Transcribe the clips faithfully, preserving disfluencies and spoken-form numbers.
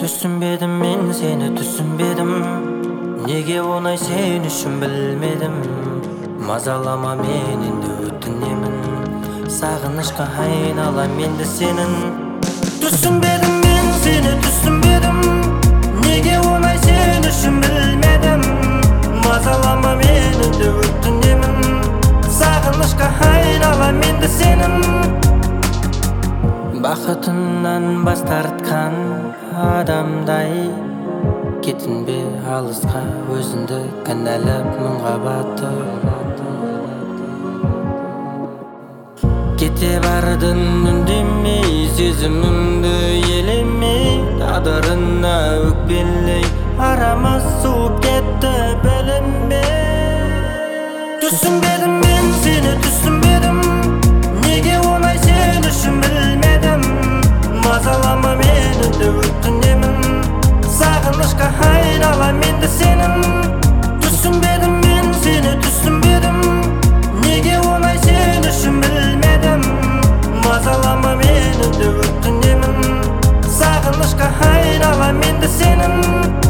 Түсінбедім мен сені, түсінбедім. Неге оңай сен үшін білмедім. Мазалама мен енді өтінемін. Сағынышқа айналам енді сенің. Түсінбедім мен сені, түсінбедім. Неге оңай сен үшін білмедім. Мазалама мен енді өтінемін. Сағынышқа айналам енді сенің. Бақытынан бас тартқан адамдай кетінбе алысқа, өзіңді кінәлап мұңға батып. Кете бардың үндемей, сезіміңді елемей, тағдырына өкпелей, арамыз суып кетті білінбе. Түсінбедім мен сені, түсінбедім. Неге оңай сен үшін білмедім. Мазалама мен енді өтінемін. Сағынышқа айналам енді сенің. Түсінбедім мен сені, түсінбедім. Неге оңай сен үшін білмедім. Мазалама мен енді өтінемін. Сағынышқа айналам енді сенің.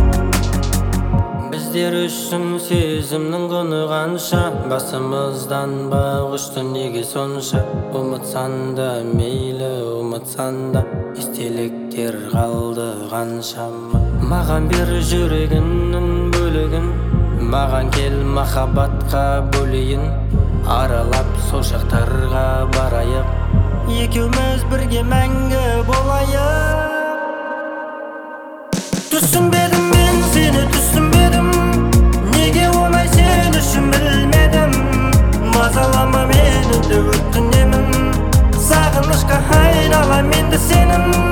Біздер үшін сезімнің құны қанша, басымыздан ба ұшты неге сонша. Ұмытсан да мейлі, ұмытсан да естеліктер қалды қаншама. Маған бер жүрегіңнің бөлігін, маған кел махаббатқа бөлейін. Аралап сол шақтарға барайық, екеуміз бірге мәңгі болайық. Түсінбедім мен сені, түсінбедім. Неге оңай сен үшін білмедім. Мазалама мен енді өтінемін. Сағынышқа айналам енді сенің.